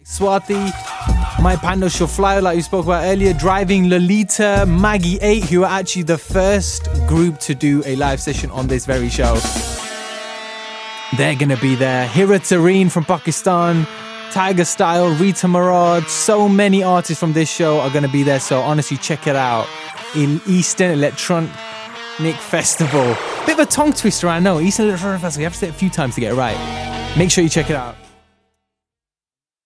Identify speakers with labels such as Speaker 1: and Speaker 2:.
Speaker 1: Swati, My Pando Shall Fly, like we spoke about earlier, Driving Lolita, Maggie 8, who are actually the first group to do a live session on this very show. They're going to be there. Hira Tareen from Pakistan, Tiger Style, Rita Marad, so many artists from this show are going to be there. So honestly, check it out. In Eastern Electronic Festival. Bit of a tongue twister, I know. Eastern Electronic Festival. You have to say it a few times to get it right. Make sure you check it out.